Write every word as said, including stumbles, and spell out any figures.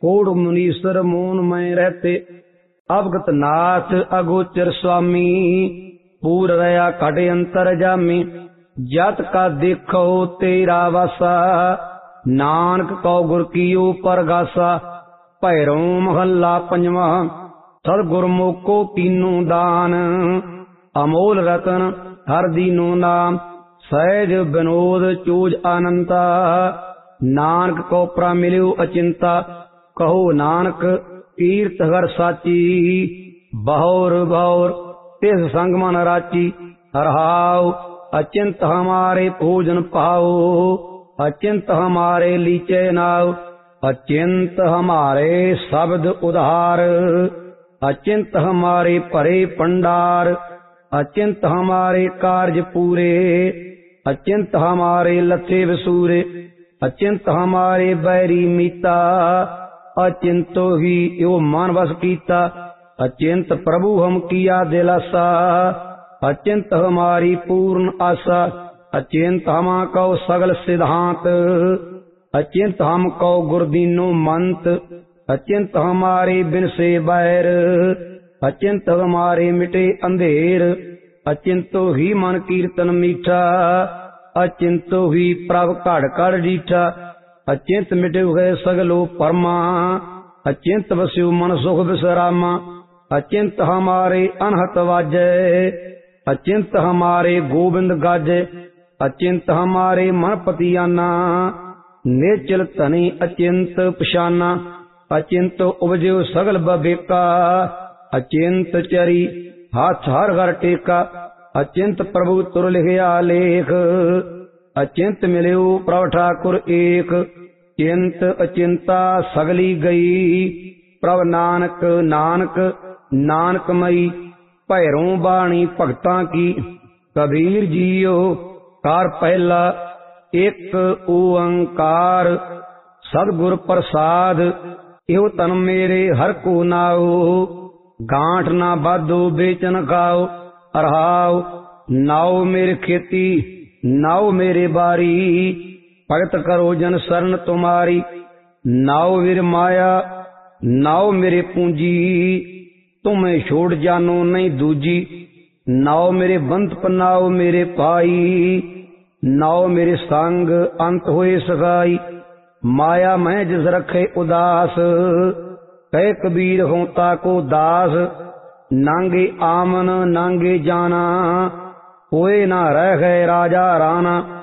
कोड़ मुनीश्वर मोन में रहते, अवगत नाथ अगोचर स्वामी, पूर रया कट अंतर जामी, जत का देखो तेरा वासा, नानक कौ गुर कियो परगासा। भैरो महला पंजवा, सतगुर मोको तीनों दान, अमोल रतन हर दीनो नाम, सहज विनोद चूज अनंता, नानक को प्रा मिल्यो अचिंता। कहो नानक कीर्त हर साची, बहुर बहुर तिस संग मन राची। हरहाओ अचिंत हमारे भोजन पाओ, अचिंत हमारे लीचे नाव, अचिंत हमारे शब्द उधार, अचिंत हमारे परे पंडार, अचिंत हमारे कार्य पूरे, अचिंत हमारे लथे वसूरे, अचिंत हमारे बैरी मीता, अचिंतो ही यो मन बस कीता। अचिंत प्रभु हम किया दिलासा, अचिंत हमारी पूर्ण आशा। अचिंत हम कौ सगल सिद्धांत, अचिंत हम कौ गुरदीनो मंत, अचिंत हमारे बिन से बैर, अचिंत हमारे मिटे अंधेर, अचिंतो ही मन कीर्तन मीठा, अचिंतो ही प्रभ घड़ घड़ डीठा। अचिंत मिटे गए सगलो परमा, अचिंत वस्यु मन सुख विश्रामा। अचिंत हमारे अनहत वाजै, अचिंत हमारे गोविंद गाजै, अचिंत हमारे मन पतियाना, निचल धनी अचिंत पशाना। अचिंत उपजो सगल बबेका, अचिंत चरी हाथ हर घर टेका। अचिंत प्रभु तुर लिखिया लेख, अचिंत मिल्यो प्रभ ठाकुर एक। चिंत अचिंता सगली गई, प्रभ नानक नानक नानकमई। भैरों बाणी भगतां की, कबीर जीओ कार पहला एक ओंकार। सतगुर प्रसाद इहो तन मेरे हर को नाओ, गांठ ना बाधो बेचन खाओ। अरहाओ नाओ मेरे खेती, नाओ मेरे बारी, भगत करो जन शरण तुम्हारी। नाओ वीर माया, नाओ मेरे पूंजी, तुम्हें छोड़ जानो नहीं दूजी। नाओ मेरे बंत पनाओ मेरे पाई, नाओ मेरे संग अंत होए सगाई। माया मैं जिस रखे उदास, कह कबीर होता को दास। नांगे आमन नांगे जाना, कोई ना रह गए राजा राना।